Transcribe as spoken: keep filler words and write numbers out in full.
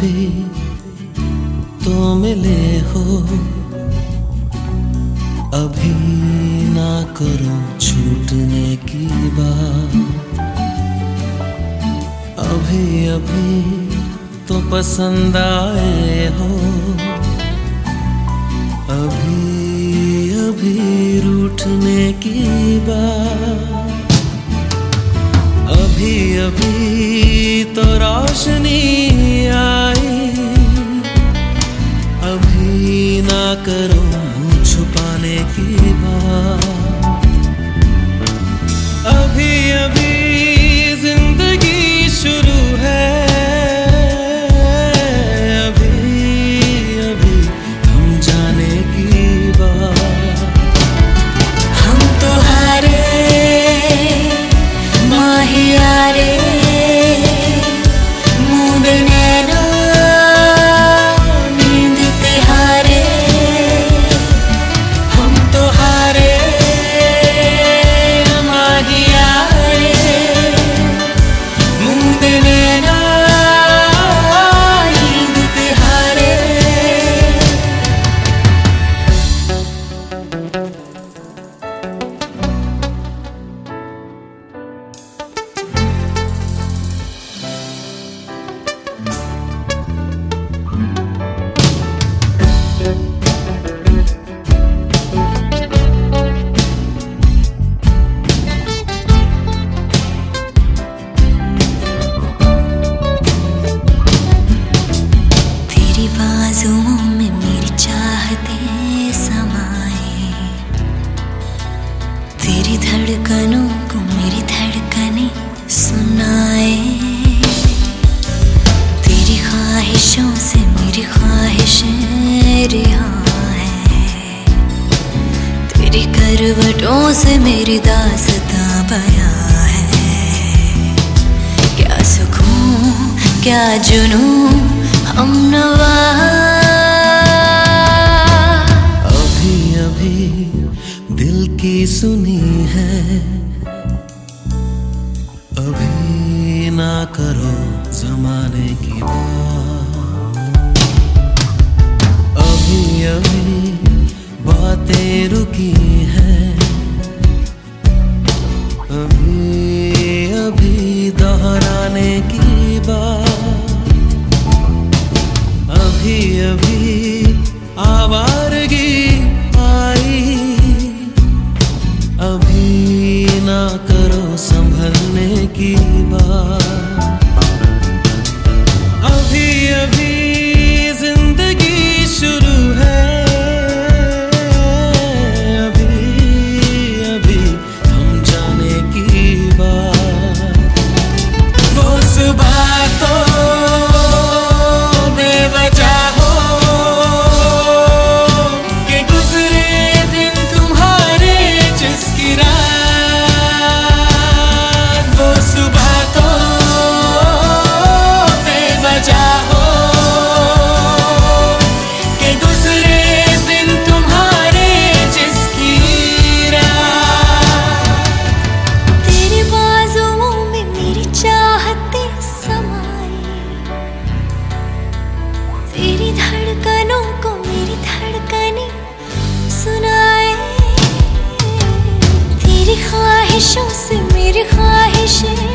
अभी तो मिले हो, अभी ना करो छूटने की बात। अभी अभी तो पसंद आए हो, अभी अभी रूठने की बात। अभी अभी तो रोशनी आई, अभी ना करो मुँह छुपाने की बात। अभी अभी जिंदगी शुरू है, अभी अभी हम जाने की बात। हम तो हारे माहियारे, मूंद नैना नींद तिहारे। हम तो हारे माहियारे, मूंद नैना नींद तिहारे। बाजुओं में मेरी चाहतें समाए, तेरी धड़कनों को मेरी धड़कनें सुनाए। तेरी ख्वाहिशों से मेरी ख्वाहिशें रिहा है, तेरी करवटों से मेरी दास्तां बयां है। क्या सुकून क्या जुनून हम नवा। अभी अभी दिल की सुनी है, अभी ना करो जमाने की बात। अभी अभी बातें रुकी हैं, अभी अभी दोहराने की बात। अभी अभी आवारगी आई, अभी ना करो संभलने की बात। अभी अभी जिंदगी शुरू है, अभी अभी हम जाने की बात। वो सुबह तो तेरी धड़कनों को मेरी धड़कनें सुनाए। तेरी ख्वाहिशों से मेरी ख्वाहिशें